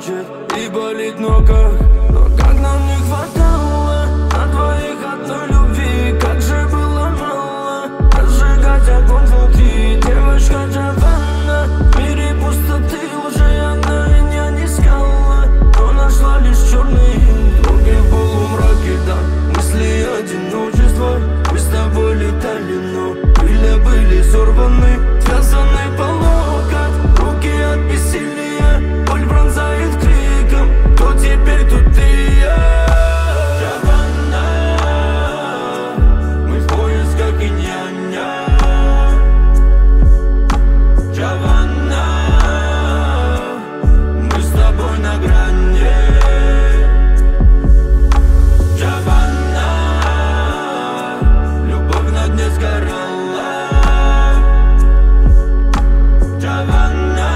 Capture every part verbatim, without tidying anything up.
плачет и болит, но как? Но как нам не хватало на двоих одной любви, как же было мало разжигать огонь внутри. Девочка Джованна, в мире пустоты уже она меня не искала, но нашла лишь черные дороги в полумраке, да. Мысли одиночества, мы с тобой летали, но крылья были сорваны, связаны по локоть, руки от бессилия, боль пронзает криком. Кто теперь, тут и я? Джованна, мы в поисках инь-яня. Джованна, мы с тобой на грани. Джованна, любовь на дне сгорала. Джованна,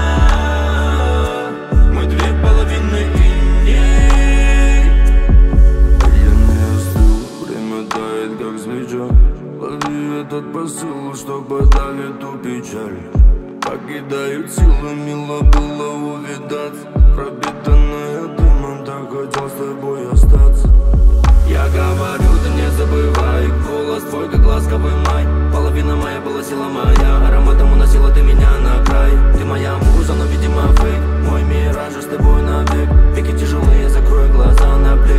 мы две половины иней. Я не остыл, время тает как свеча. Лови этот посыл, что подавит ту печаль. Покидают силы, мило было увидаться. Пропитанная дымом, так хотел с тобой остаться. Я говорю, ты не забывай, голос твой, как ласковый май. Половина моя была сила моя, ароматом уносила ты меня на край. Ты моя муза, но видимо фейк, мой мираж с тобой навек. Веки тяжелые, закрой глаза на плечи.